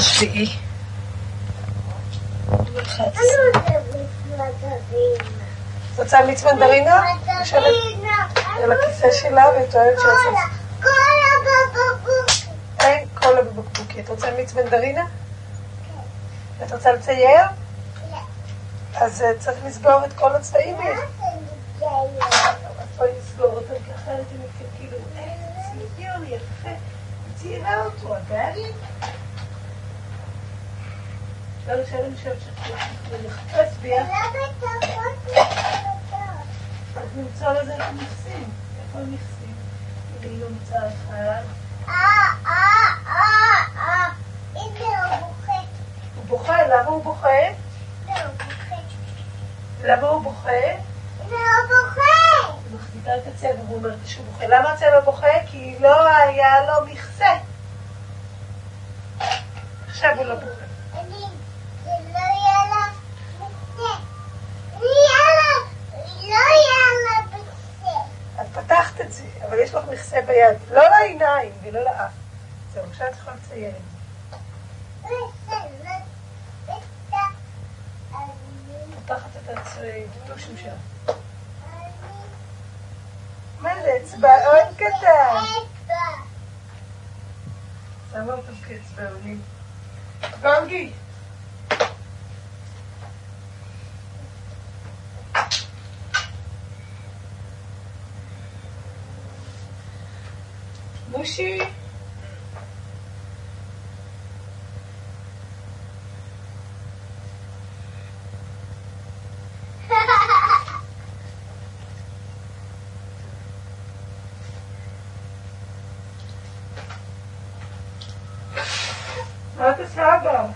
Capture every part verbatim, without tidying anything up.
השביעי. רוצה מיץ מנדרינה? יושבת על הכיסא שלה ואת אוהבת שעושה. אין קולה בבקבוקי. את רוצה מיץ מנדרינה? את רוצה לצייר? אז צריך לסגור את כל הצבעים. אז בואי נסגור אותם ככה, אתם כאילו, איזה ציור יפה. ציירה אותו, אגב. לא לשאול אני חושבת שנחפש ביחד. אז נמצא לזה את המכסים. איפה המכסים? הנה היא לא מצאה אחד. אה, אה, אה, אה. הנה הוא בוכה. הוא בוכה? למה הוא בוכה? לא, הוא בוכה. למה הוא בוכה? לא, הוא בוכה. הוא מחליטה את הצבע והוא אומר שהוא בוכה. למה הצבע בוכה? כי לא היה לו מכסה. עכשיו הוא לא בוכה. אני, זה לא יהיה לה מכסה. לא יהיה לה, לא יהיה לה מכסה. את פתחת את זה, אבל יש לך מכסה ביד. לא לעיניים ולא לאף. זהו, עכשיו את יכולה לציין. פתחת את הצלושים שלה. מה זה? אצבעון קטן. שמה אותם כאצבעונים. גונגי. מושי. מה את עושה אבא?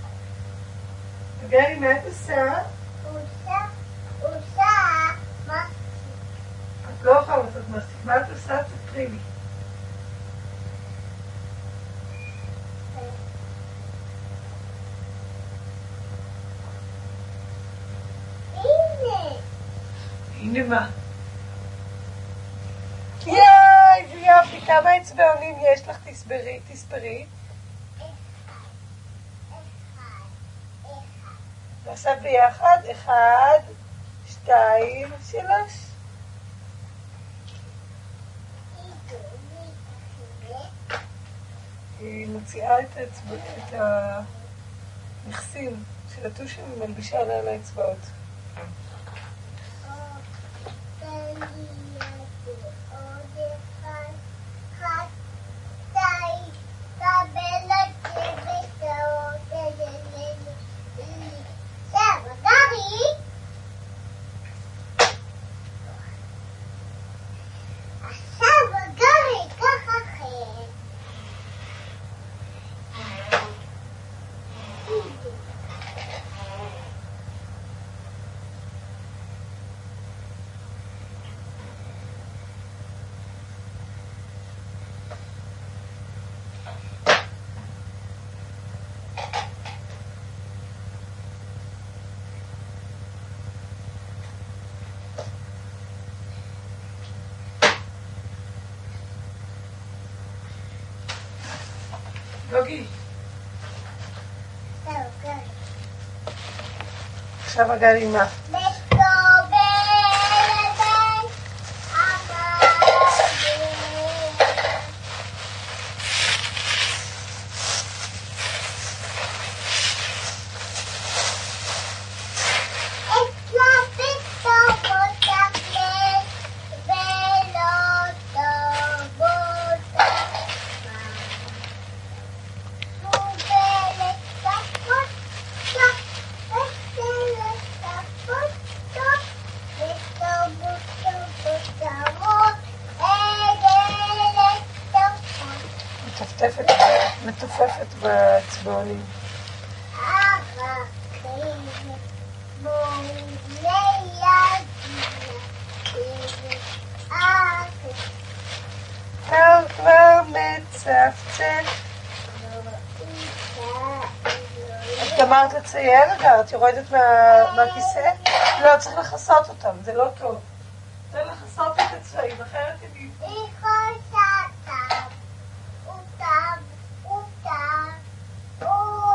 גרי, מה את עושה? עושה, עושה, מה? את לא יכולה לעשות מסטיק. מה את עושה? תספרי לי. הנה. הנה מה? יאי, זה יופי, כמה אצבעונים יש לך? תספרי, תספרי. נעשה ביחד, אחד, שתיים, שלוש. היא מוציאה את האצבע, את המכסים של הטושים ומלבישה עליה על האצבעות. גוגי. עכשיו הגרי מה? מתופפת באצבעונים. טוב, כבר מצפצף. את גמרת לצייר רגע? את יורדת מהכיסא? לא, צריך לחסות אותם, זה לא טוב. צריך לחסות את הצבעים, אחרת אני... Oh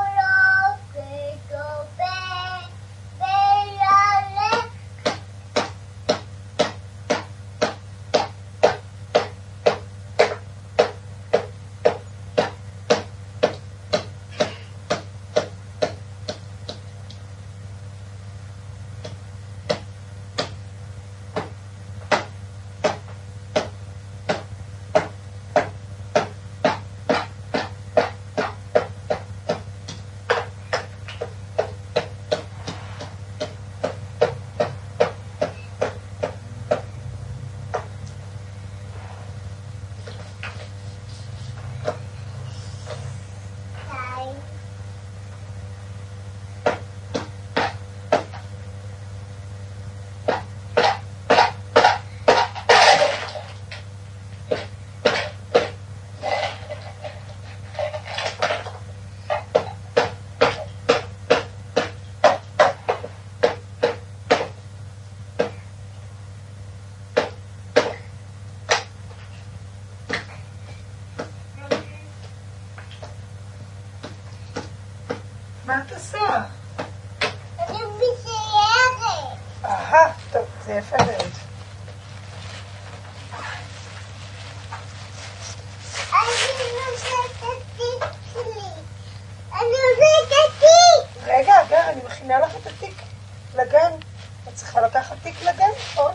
מה את עושה? אני מציירת. אהה, טוב, זה יפה מאוד. אני נושאת את התיק שלי. אני נושאת את התיק. רגע, אגר, אני מכינה לך את התיק לגן. את צריכה לקחת תיק לגן, נכון?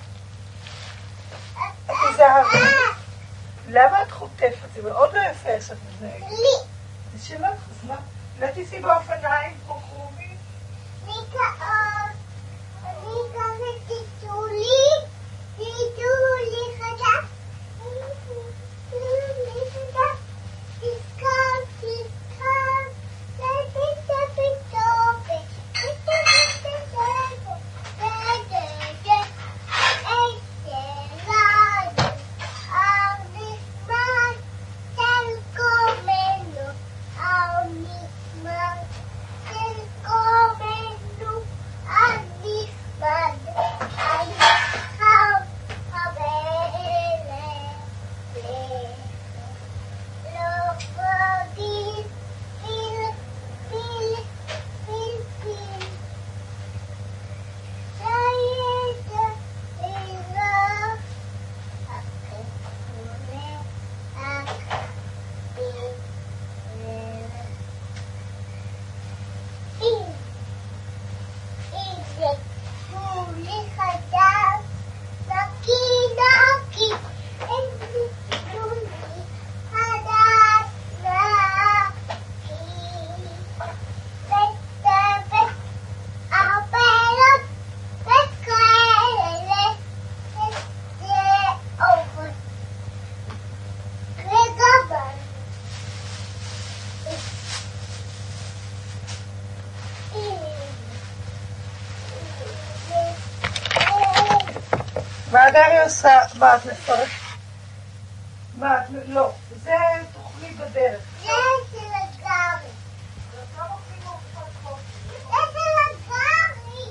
תיזהרי. למה את חוטפת? זה מאוד לא יפה שאת מתנהגת. לי. זה שלך, אז מה? לא תיסעי באופניים, כמו קרובי. לי כאוב. אני אקח את טיטולי. טיטולי חדש. טיטולי חדש. תזכר, תזכר. תזכר, תזכר. מה גרי עושה? מה את מפרק? מה את... לא, זה תוכלי בדרך. זה של הגרי. זה של הגרי. זה של הגרי.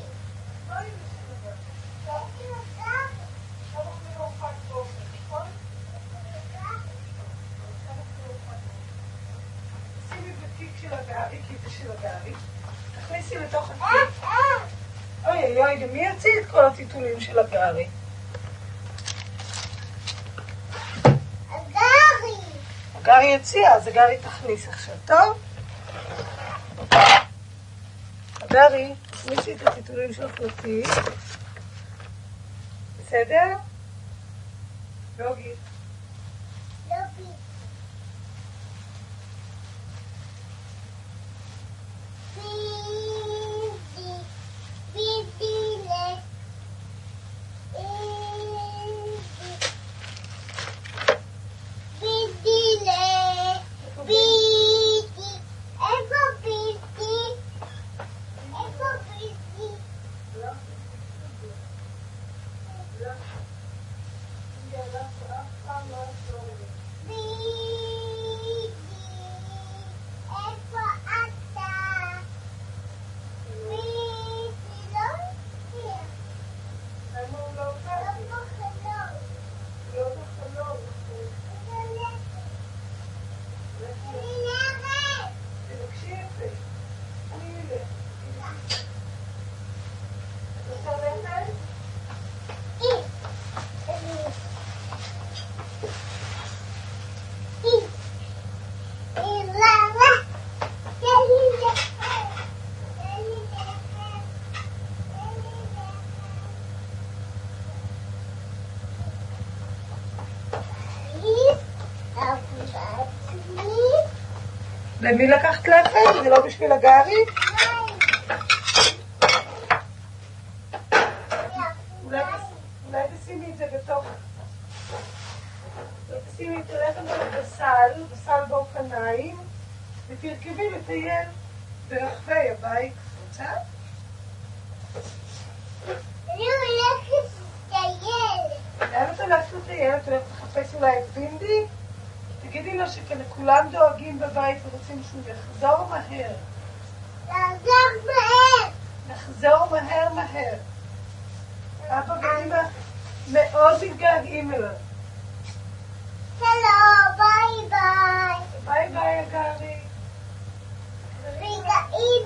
שימי בתיק של הגרי, כי זה של הגרי. תכניסי לתוך התיק. אוי אוי אוי, מי יוציא את כל הטיטולים של הגרי? הגרי יציאה, אז הגרי תכניס עכשיו, טוב? הגרי, תכניסי את הטיטולים שלך לתיק. בסדר? לוגי. לוגי. ביבי, ביבי לב. ביבי לב. ביבי. איפה ביבי? איפה ביבי? למי לקחת לחם? זה לא בשביל הגרי? אולי תשימי את זה בתוך... תשימי את הלחם בסל, בסל באופניים, ותרכבי לטייל ברחבי הבית. רוצה? אני הולכת לטייל. לאן את הולכת לטייל? את הולכת לחפש אולי את בינדי? תגידי לו שכולם דואגים בבית ורוצים שהוא יחזור מהר. לחזור מהר. לחזור מהר מהר. אבא ואמא מאוד מתגעגעים אליו. שלום, ביי ביי. ביי ביי, הגרי. רגעים.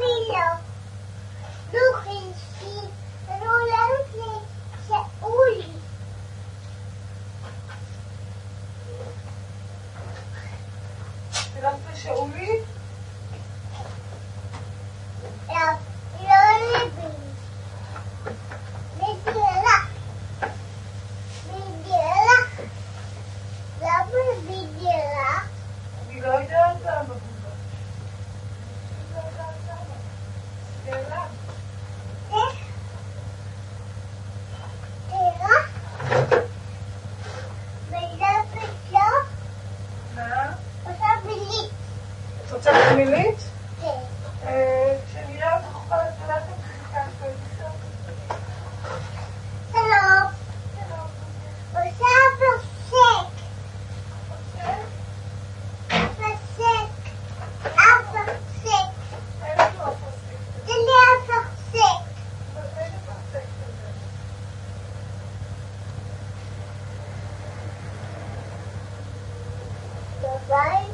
כשנראה אותך אוכל לדעת את מחיקה כל בסדר. שלום. עושה פרסק. פרסק. הפרסק. זה לי הפרסק. ביי.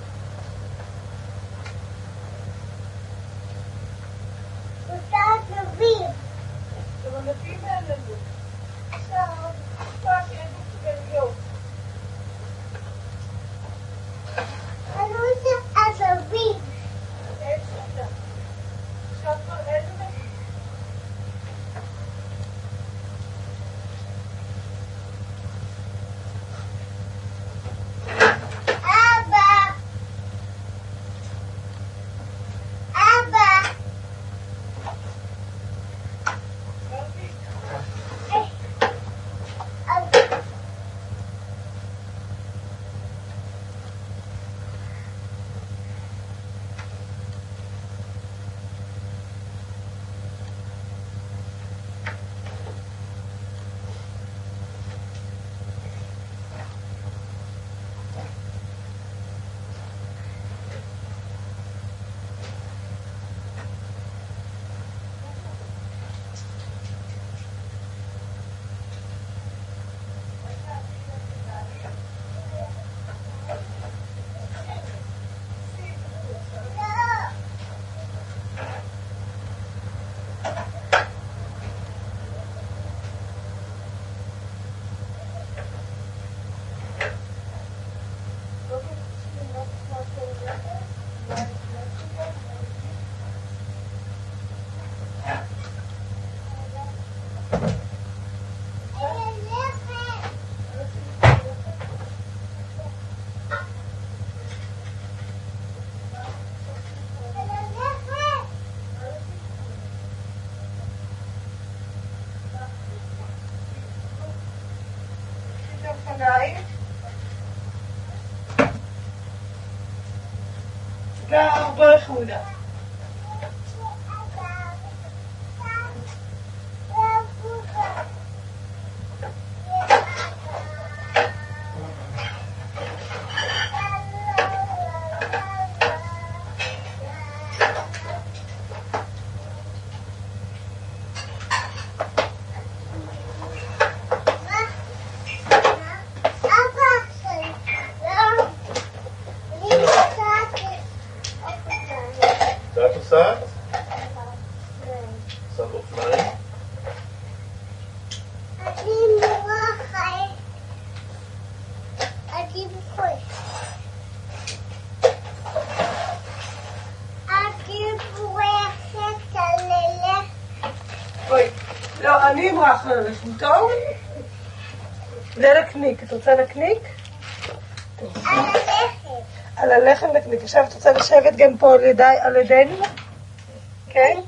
גם ברך מודע. את עושה? עושה אופניים? אני מורחת. אני מורחת. אני מורחת על הלך. אוי, לא, אני אמרח על הלחם, טוב? זה לקניק, את רוצה לקניק? על הלחם. על הלחם לקניק. עכשיו את רוצה לשבת גם פה על ידינו? כן?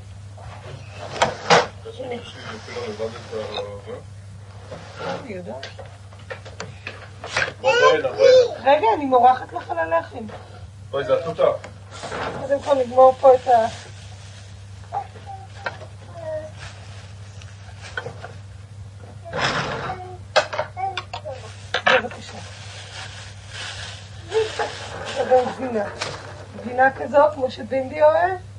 אני יודעת. רגע, אני מורחת לך על הלחם. בואי, זה התותה. קודם כל נגמור פה את ה... בבקשה. זה גם גבינה. גבינה כזאת, כמו שבינדי אוהב.